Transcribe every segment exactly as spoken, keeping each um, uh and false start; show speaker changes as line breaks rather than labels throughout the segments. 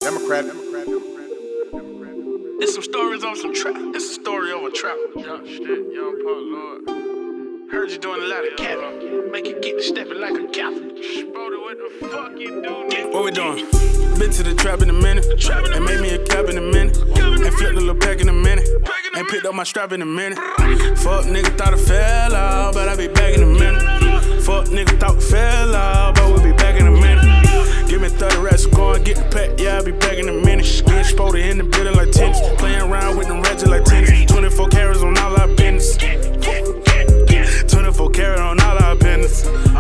Democrat.
It's some stories on some trap. It's a story of a trap.
Young shit, young Paul Lord.
Heard you doing a lot of capping. Make you get to stepping like a captain.
Spody, what the fuck you do, nigga?
What we doing? Been to the trap in a minute. And made me a cap in a minute. And flipped a little pack in a minute. And picked up my strap in a minute. Fuck nigga thought I fell out, but I be back in a minute. Fuck nigga thought we fell out, but we be back in a minute. Give me thirty racks, go and get the pack, yeah, I be back in a minute. Getting Spody in the building like tennis. Playing around with them ratchets like tennis. twenty-four carats on all our business. twenty-four carat on all our business.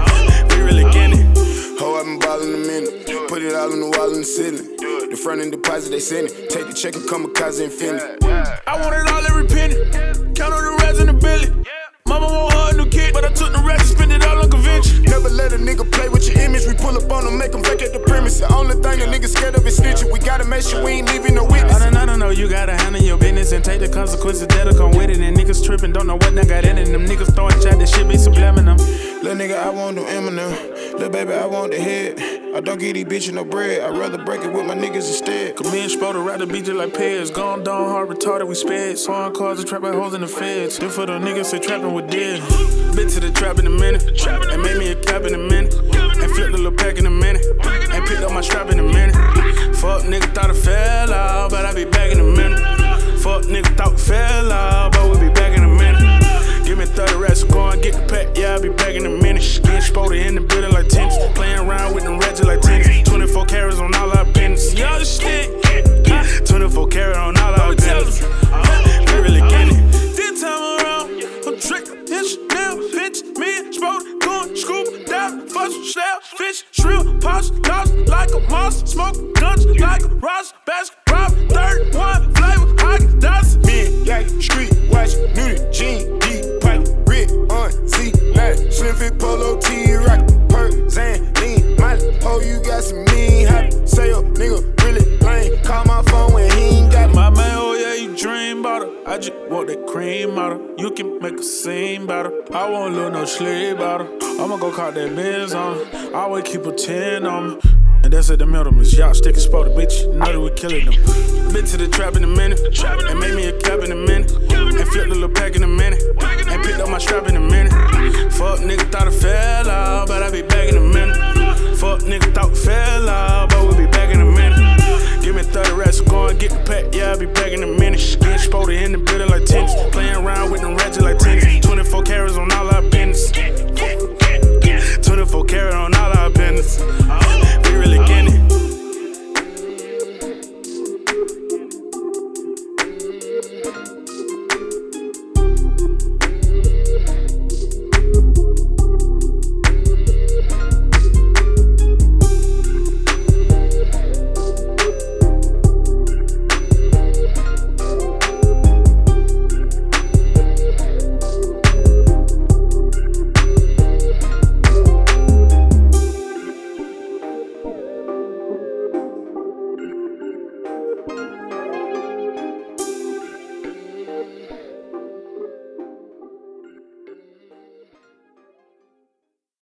We really getting it.
Ho, I been ballin' a minute. Put it all on the wall in the ceiling. The front end deposit, they send it. Take the check and kamikaze infinity.
I want it all every penny. Count on the rats in the belly. Mama want her a new kid, but I took the rest and spent it all on convention.
Never let a nigga play with your image. We pull up on them, make them vacate the premise. The only thing a nigga scared of is snitching. We gotta make sure we ain't leaving no witness.
I don't, I don't know, you gotta handle your business and take the consequences that'll come with it. And niggas tripping, don't know what they got in it. Them niggas throwing chat, that shit be subliminal.
Little nigga, I want them Eminem. Little baby, I want the head. I don't get these bitches no bread. I'd rather break it with my niggas instead.
Come in, Spody, ride the beat just like Pez. Gone down hard, retarded, we sped. Sawing cars and trapping hoes in the feds. Then for the niggas, say trapping with dead. Been to the trap in a minute. And made me a cap in a minute. And flipped a little pack in a minute. And picked up my strap in a minute. Fuck nigga thought I fell out, but I be back in a minute. Fuck nigga thought we fell out, but we be back in a minute. Give me thirty racks, go and get the pack, yeah, I be back in a minute. Getting Spody in the building like tennis. Playing around with them ratchets like tennis. twenty-four carats on all our business. Young shit. twenty-four carat on all our business. We really getting it. This time around, I'm tricking, hit Chanel, bitch, me and Spody going scuba down, fuss with snail, fish, shrimp, pops, dogs like a monster, smoke guns like a Ross, basket, rob, thirty-one flavor, hockey, dots.
Me and Yaki, street, watch, nudie, jean, deep, pipe, red, on, Z, lat, slim fit, polo, T, rock, perk, Zan, lean, Miley, oh, you got some mean, happy, say your nigga really lame, call my phone when he ain't got it.
My man, oh yeah, you dream about her. I just want that cream out her. You can make a scene about her. I won't lose no sleep about her. I'ma go call that Benz on her. I always keep a ten on me. And that's at the middleman. Y'all sticking Spody, bitch. You know that we killing them. Been to the trap in a minute. And made me a cap in a minute. And flipped a little pack in a minute. And picked up my strap in a minute. Fuck nigga thought I fell out, but I be back in a minute. Fuck nigga thought we fell out, but we be back in a minute.